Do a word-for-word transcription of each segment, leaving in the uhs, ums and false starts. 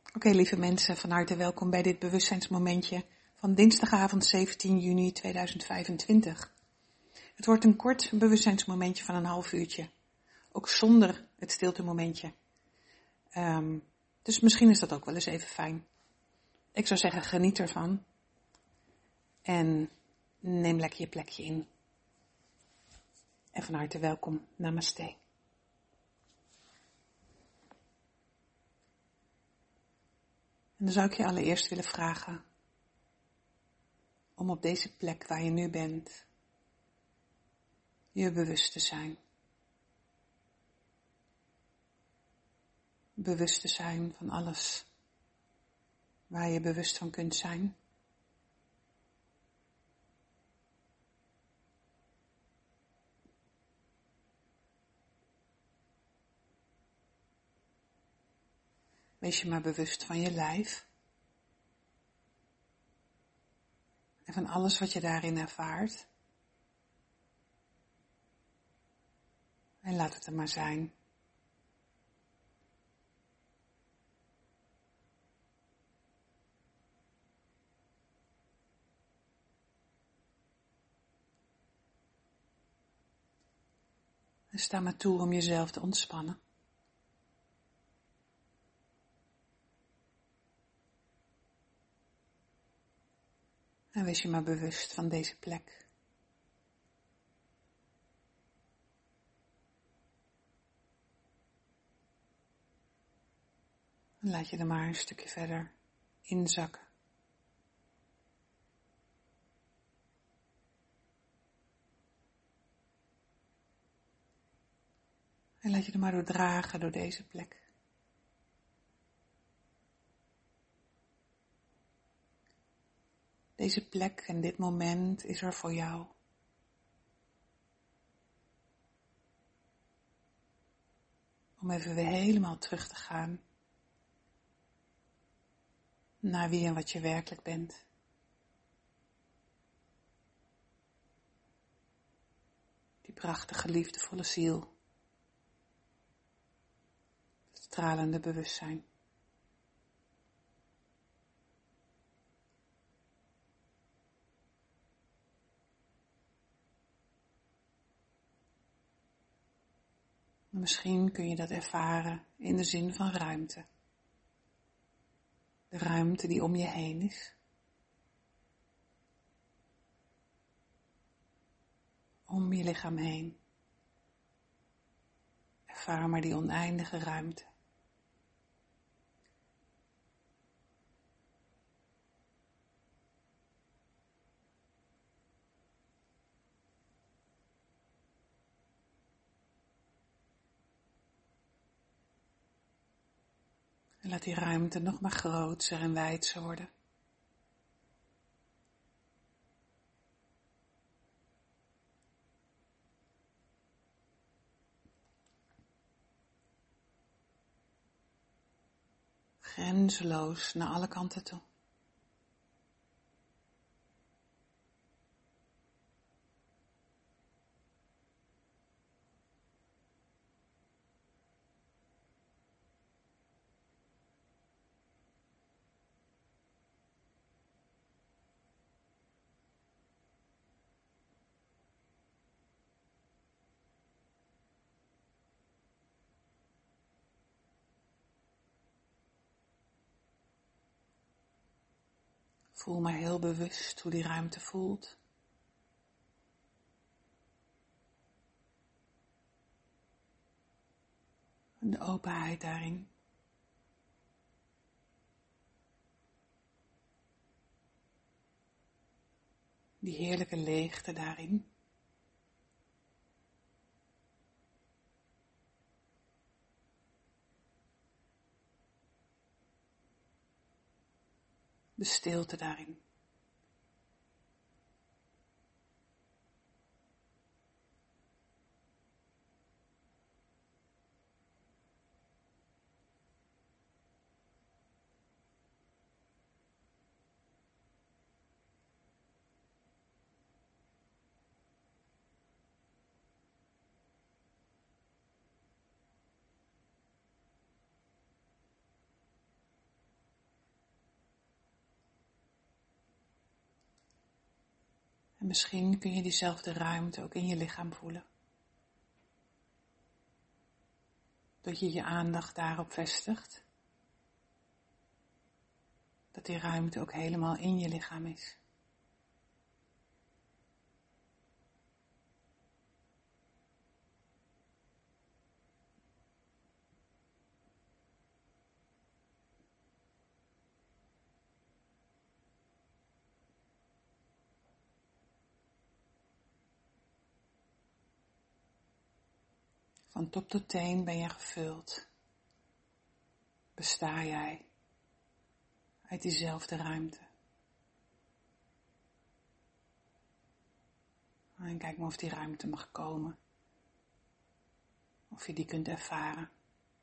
Oké, lieve mensen, van harte welkom bij dit bewustzijnsmomentje van dinsdagavond zeventien juni tweeduizend vijfentwintig. Het wordt een kort bewustzijnsmomentje van een half uurtje, ook zonder het stiltemomentje. Um, dus misschien is dat ook wel eens even fijn. Ik zou zeggen, geniet ervan en neem lekker je plekje in. En van harte welkom, namaste. En dan zou ik je allereerst willen vragen om op deze plek waar je nu bent, je bewust te zijn. Bewust te zijn van alles waar je bewust van kunt zijn. Wees je maar bewust van je lijf. En van alles wat je daarin ervaart. En laat het er maar zijn. En sta maar toe om jezelf te ontspannen. En wees je maar bewust van deze plek. En laat je er maar een stukje verder inzakken. En laat je er maar door dragen door deze plek. Deze plek en dit moment is er voor jou. Om even weer helemaal terug te gaan naar wie en wat je werkelijk bent. Die prachtige, liefdevolle ziel. Het stralende bewustzijn. Misschien kun je dat ervaren in de zin van ruimte. De ruimte die om je heen is. Om je lichaam heen. Ervaar maar die oneindige ruimte. En laat die ruimte nog maar groter en wijdser worden. Grenzeloos naar alle kanten toe. Voel maar heel bewust hoe die ruimte voelt. En de openheid daarin. Die heerlijke leegte daarin. De stilte daarin. En misschien kun je diezelfde ruimte ook in je lichaam voelen. Dat je je aandacht daarop vestigt. Dat die ruimte ook helemaal in je lichaam is. Van top tot teen ben je gevuld. Besta jij uit diezelfde ruimte. En kijk maar of die ruimte mag komen. Of je die kunt ervaren.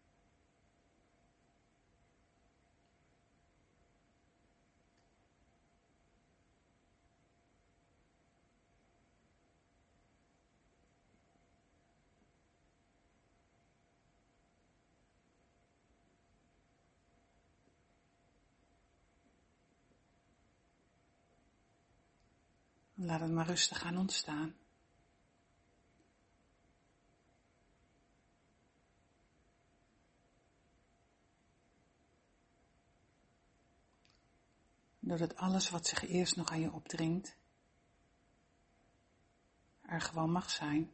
Laat het maar rustig gaan ontstaan. Doordat alles wat zich eerst nog aan je opdringt, er gewoon mag zijn.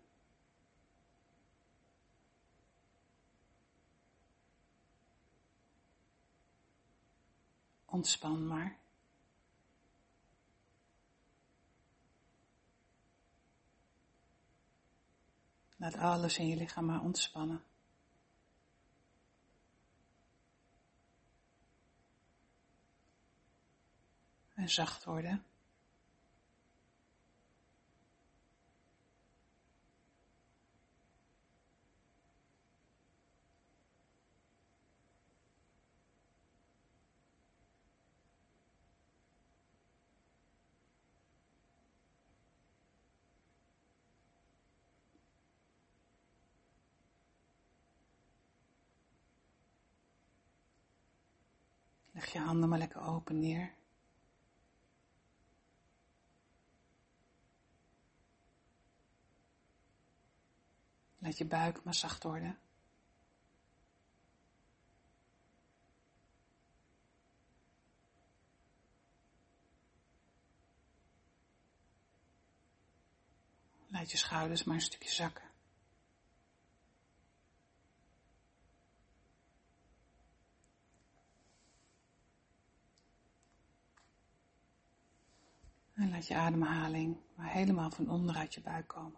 Ontspan maar. Laat alles in je lichaam maar ontspannen. En zacht worden. Leg je handen maar lekker open neer. Laat je buik maar zacht worden. Laat je schouders maar een stukje zakken. En laat je ademhaling maar helemaal van onderuit je buik komen.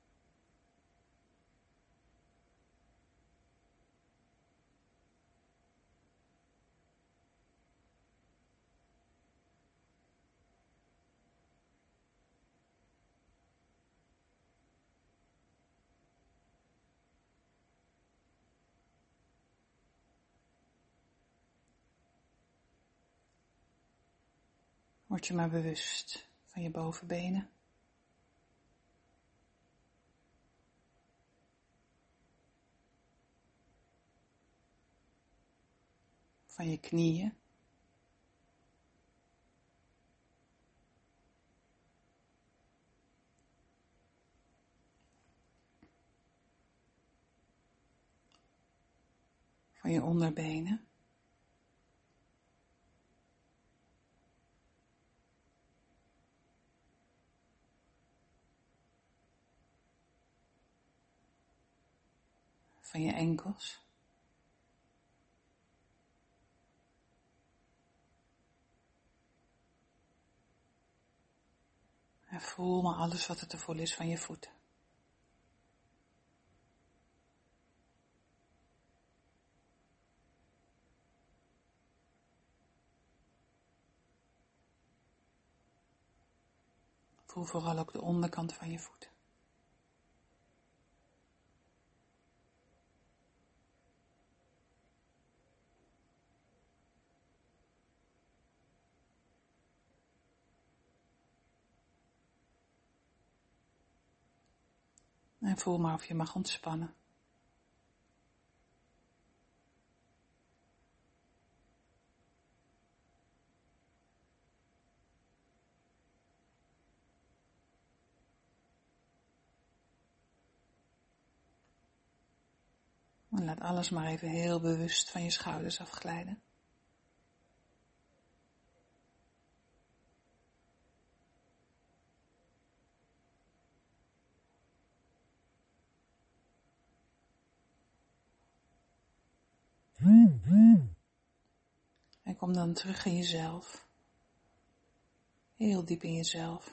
Word je maar bewust van je bovenbenen. Van je knieën. Van je onderbenen. Van je enkels. En voel maar alles wat er te voelen is van je voeten. Voel vooral ook de onderkant van je voeten. En voel maar of je mag ontspannen. En laat alles maar even heel bewust van je schouders afglijden. En kom dan terug in jezelf. Heel diep in jezelf.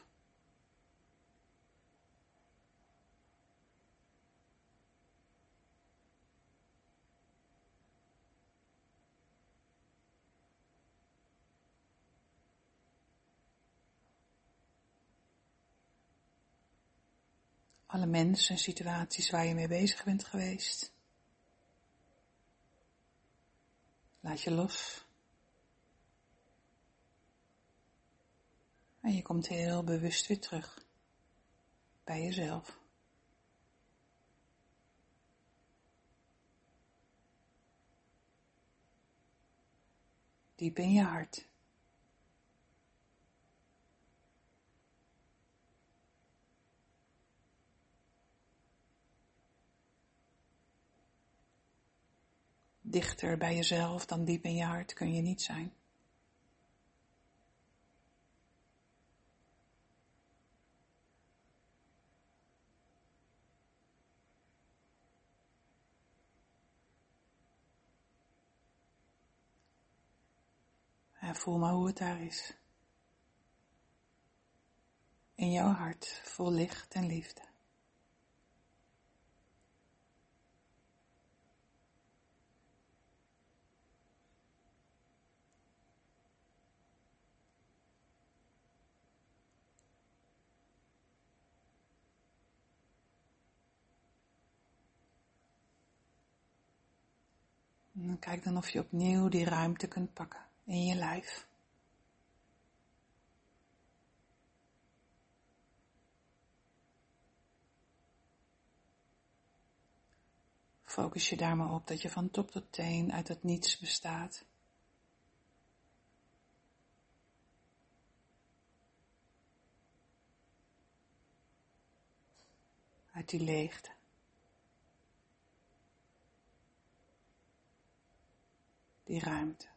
Alle mensen en situaties waar je mee bezig bent geweest. Laat je los. En je komt heel bewust weer terug. Bij jezelf. Diep in je hart. Dichter bij jezelf dan diep in je hart kun je niet zijn. En voel maar hoe het daar is. In jouw hart vol licht en liefde. En kijk dan of je opnieuw die ruimte kunt pakken in je lijf. Focus je daar maar op dat je van top tot teen uit het niets bestaat. Uit die leegte. Die ruimte.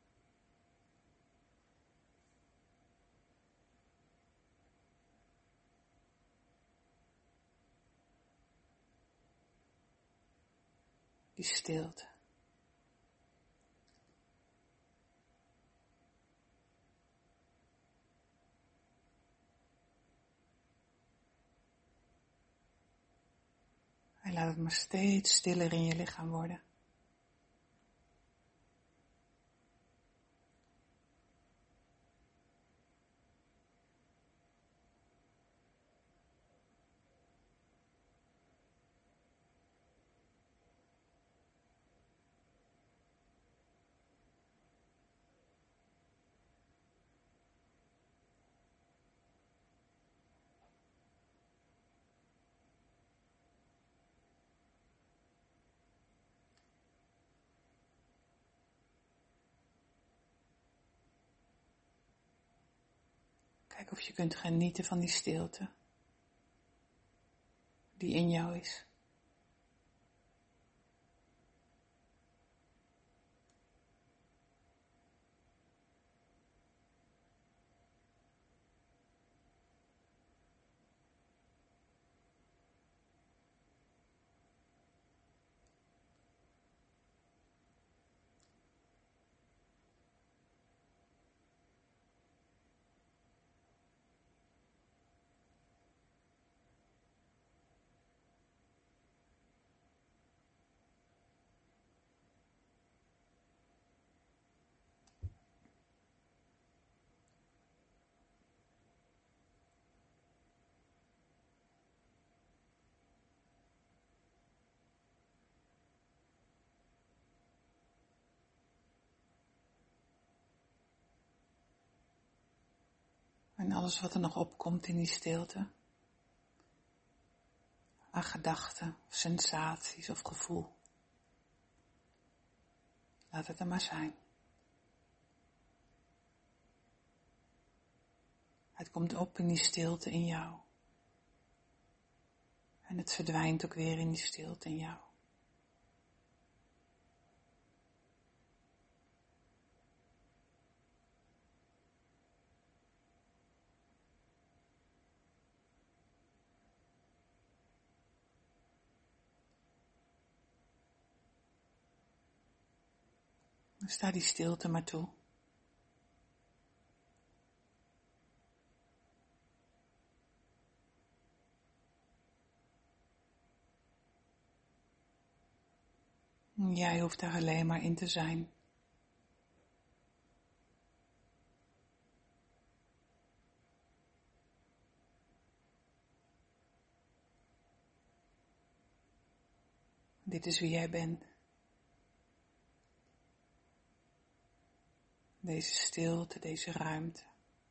Die stilte. En laat het maar steeds stiller in je lichaam worden. Kijk of je kunt genieten van die stilte. Die in jou is. En alles wat er nog opkomt in die stilte. Aan gedachten, of sensaties of gevoel. Laat het er maar zijn. Het komt op in die stilte in jou. En het verdwijnt ook weer in die stilte in jou. Sta die stilte maar toe. Jij hoeft daar alleen maar in te zijn. Dit is wie jij bent. Deze stilte, deze ruimte.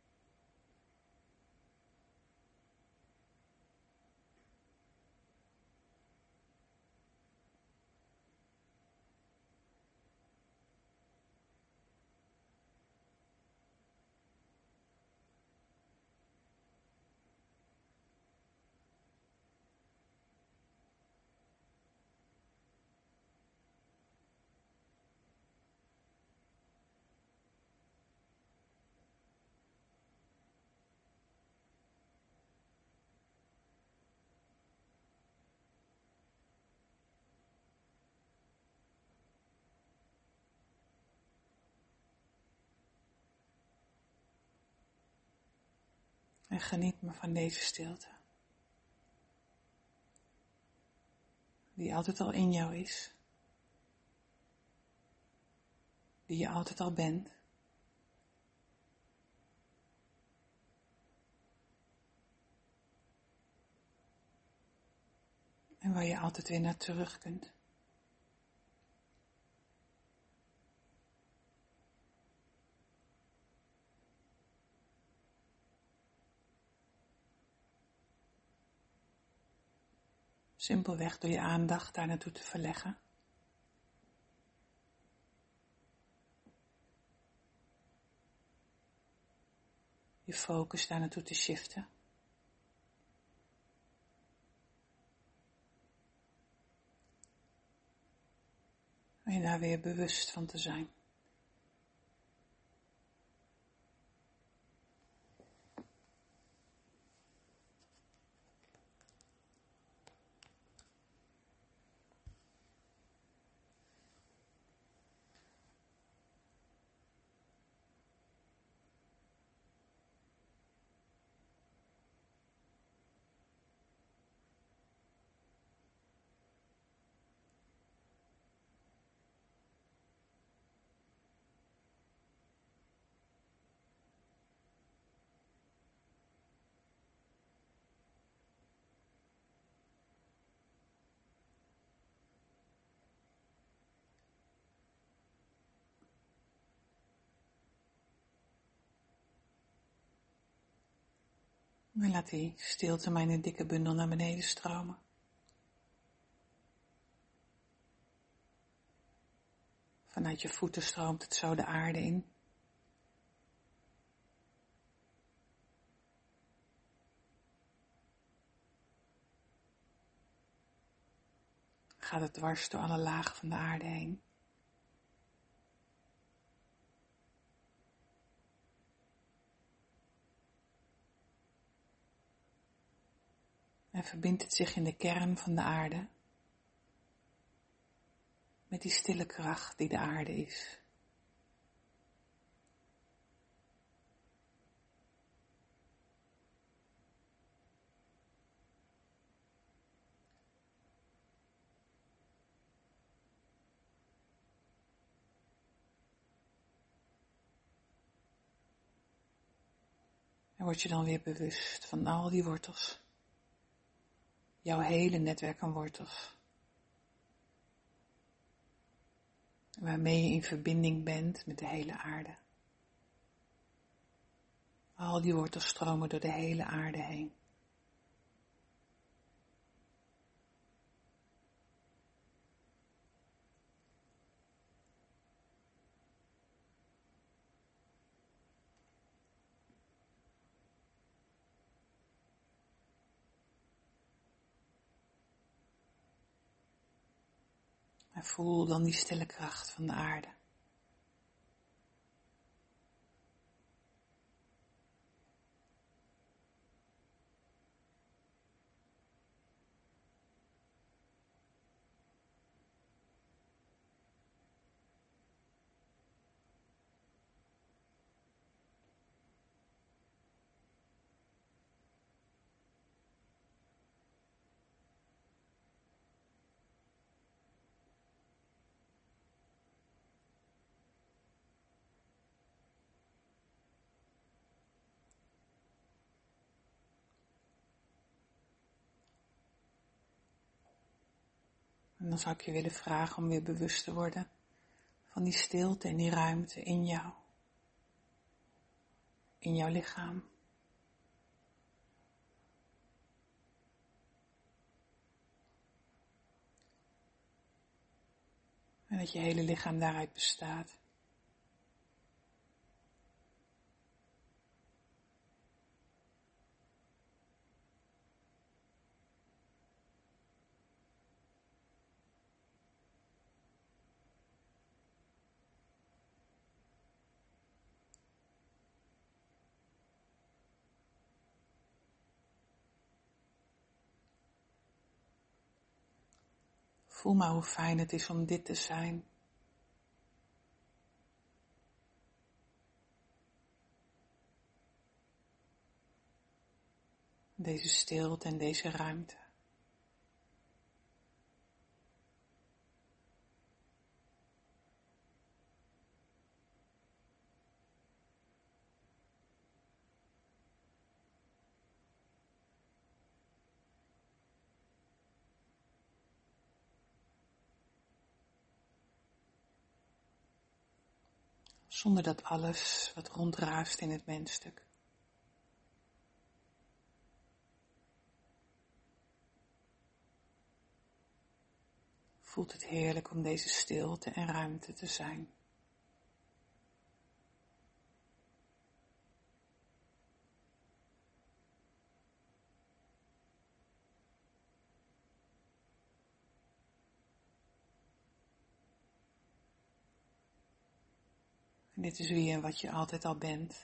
En geniet maar van deze stilte. Die altijd al in jou is. Die je altijd al bent. En waar je altijd weer naar terug kunt. Simpelweg door je aandacht daar naartoe te verleggen. Je focus daar naartoe te shiften. En je daar weer bewust van te zijn. En laat die stilte maar in een dikke bundel naar beneden stromen. Vanuit je voeten stroomt het zo de aarde in. Gaat het dwars door alle lagen van de aarde heen. En verbindt het zich in de kern van de aarde. Met die stille kracht die de aarde is. En word je dan weer bewust van al die wortels. Jouw hele netwerk aan wortels. Waarmee je in verbinding bent met de hele aarde. Al die wortels stromen door de hele aarde heen. En voel dan die stille kracht van de aarde. En dan zou ik je willen vragen om weer bewust te worden van die stilte en die ruimte in jou, in jouw lichaam. En dat je hele lichaam daaruit bestaat. Voel maar hoe fijn het is om dit te zijn. Deze stilte en deze ruimte. Zonder dat alles wat rondraast in het mensstuk. Voelt het heerlijk om deze stilte en ruimte te zijn. En dit is wie en wat je altijd al bent.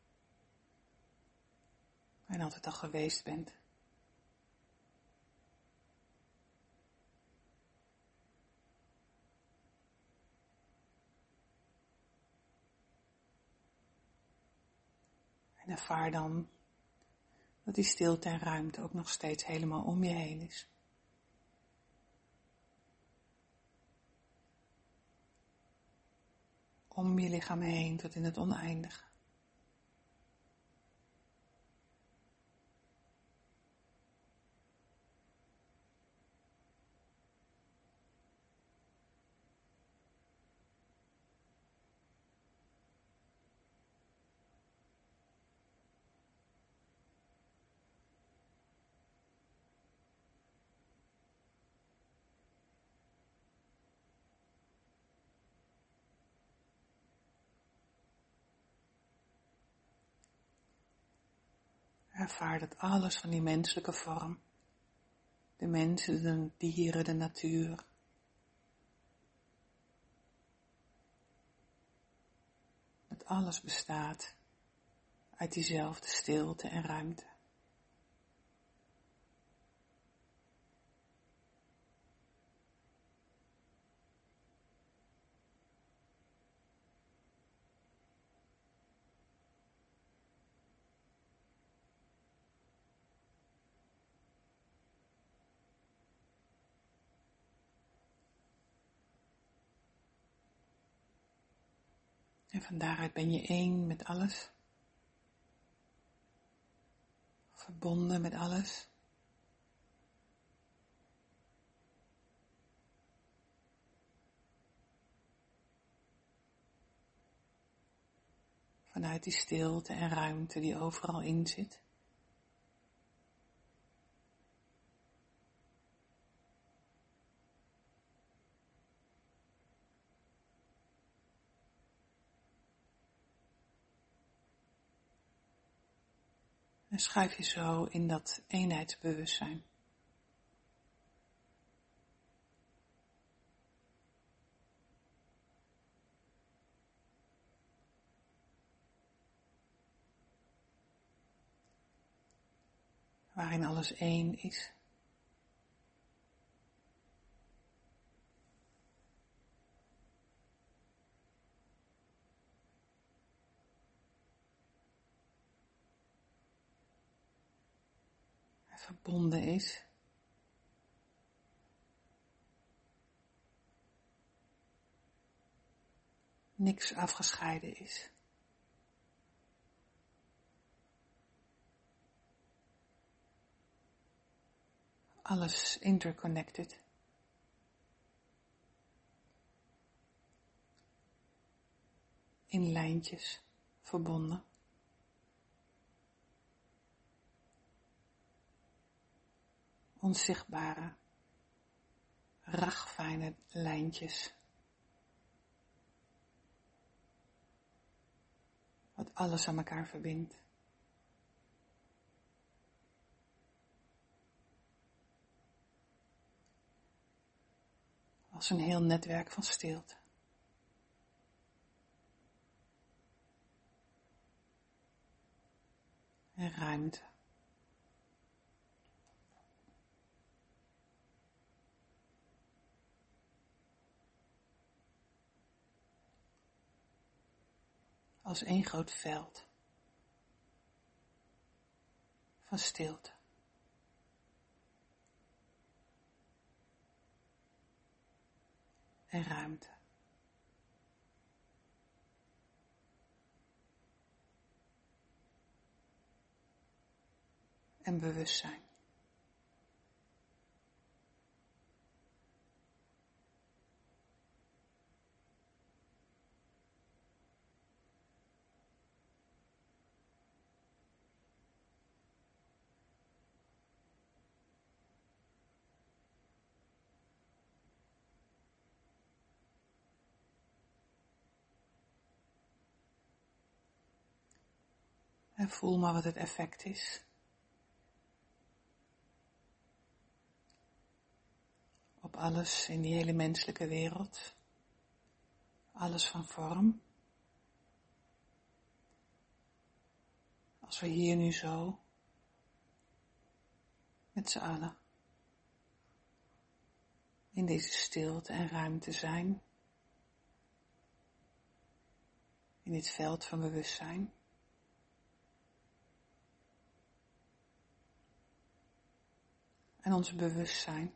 En altijd al geweest bent. En ervaar dan dat die stilte en ruimte ook nog steeds helemaal om je heen is. Om je lichaam heen tot in het oneindige. Ervaar dat alles van die menselijke vorm, de mensen, de dieren, de natuur, dat alles bestaat uit diezelfde stilte en ruimte. En van daaruit ben je één met alles. Verbonden met alles. Vanuit die stilte en ruimte die overal in zit. En schuif je zo in dat eenheidsbewustzijn. Waarin alles één is. Verbonden is. Niks afgescheiden is. Alles interconnected. in lijntjes verbonden. Onzichtbare, ragfijne lijntjes. Wat alles aan elkaar verbindt. Als een heel netwerk van stilte. En ruimte. Als één groot veld van stilte. En ruimte. En bewustzijn. En voel maar wat het effect is. Op alles in die hele menselijke wereld. Alles van vorm. Als we hier nu zo, met z'n allen, in deze stilte en ruimte zijn. In dit veld van bewustzijn. En ons bewustzijn,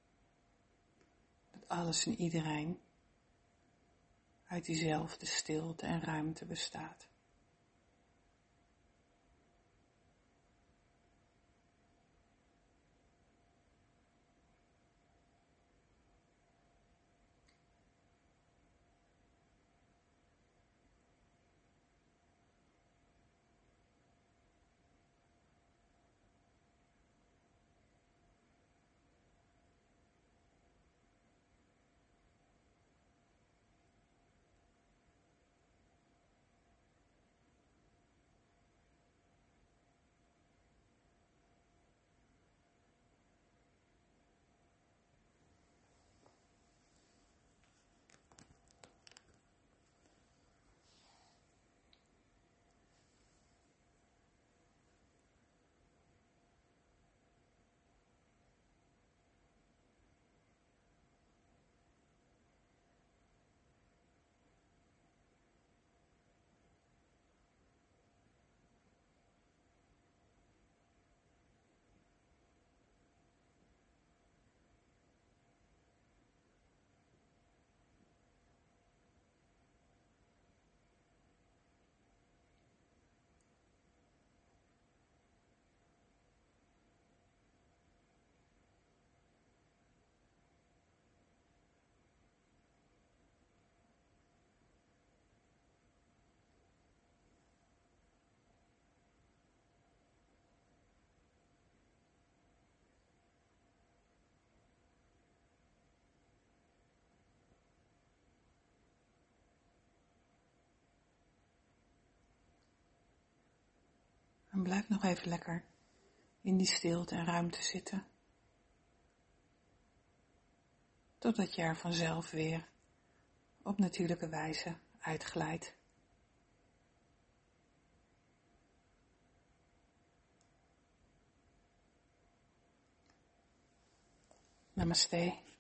dat alles en iedereen uit diezelfde stilte en ruimte bestaat. En blijf nog even lekker in die stilte en ruimte zitten. Totdat je er vanzelf weer op natuurlijke wijze uitglijdt. Namaste.